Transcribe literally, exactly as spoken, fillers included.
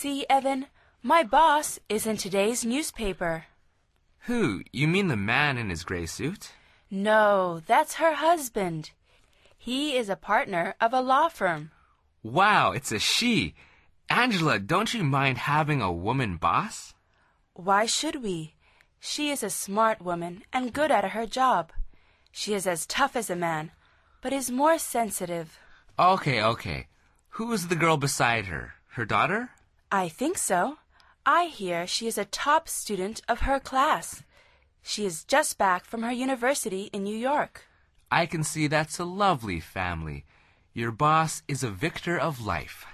See, Evan, my boss is in today's newspaper. Who? You mean the man in his gray suit? No, that's her husband. He is a partner of a law firm. Wow, it's a she. Angela, don't you mind having a woman boss? Why should we? She is a smart woman and good at her job. She is as tough as a man, but is more sensitive. Okay, okay. Who is the girl beside her? Her daughter? I think so. I hear she is a top student of her class. She is just back from her university in New York. I can see that's a lovely family. Your boss is a victor of life.